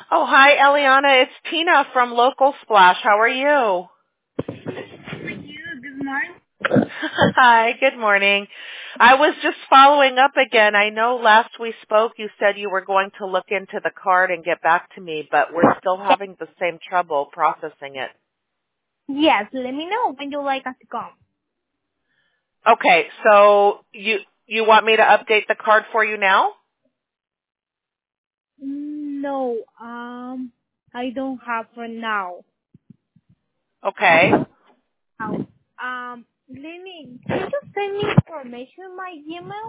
Oh, hi, Eliana. It's Tina from Local Splash. How are you? Thank you. Good morning. Hi, good morning. I was just following up again. I know last we spoke you said you were going to look into the card and get back to me, but we're still having the same trouble processing it. Yes, let me know when you like us to come. Okay, so you want me to update the card for you now? No, I don't have for now. Okay. Let me, can you send me information my email?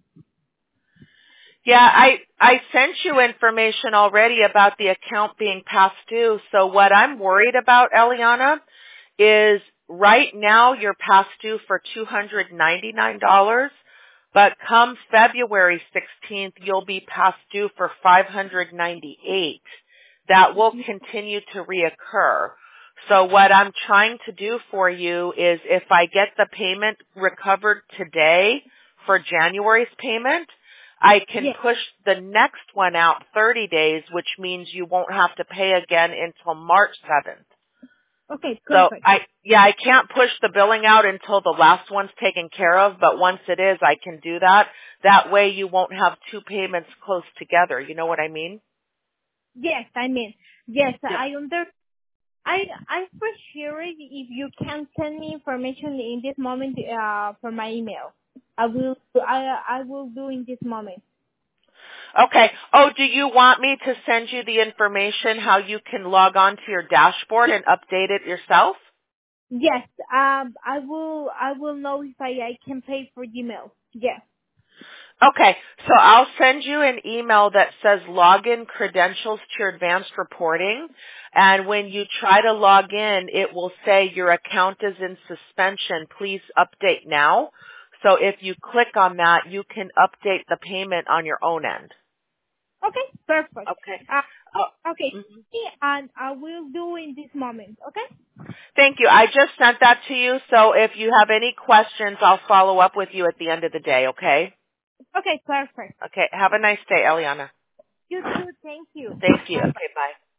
Yeah, I sent you information already about the account being past due. So what I'm worried about, Eliana, is right now you're past due for $299, but come February 16th, you'll be past due for $598. That will continue to reoccur. So what I'm trying to do for you is if I get the payment recovered today for January's payment, I can Yes. push the next one out 30 days, which means you won't have to pay again until March 7th. Okay, So perfect. I can't push the billing out until the last one's taken care of, but once it is, I can do that. That way you won't have two payments close together. You know what I mean? Yes, I mean, yes, Yep. I appreciate if you can send me information in this moment, for my email. I will do in this moment. Okay. Oh, do you want me to send you the information how you can log on to your dashboard and update it yourself? Yes, I will know if I can pay for email. Yes. Okay, so I'll send you an email that says login credentials to your advanced reporting. And when you try to log in, it will say your account is in suspension. Please update now. So if you click on that, you can update the payment on your own end. Okay, perfect. Okay. Okay, Mhm. and I will do in this moment. Okay. Thank you. I just sent that to you. So if you have any questions, I'll follow up with you at the end of the day, okay? Okay, perfect. Okay. Have a nice day, Eliana. You too. Thank you. Thank you. Bye. Okay, bye.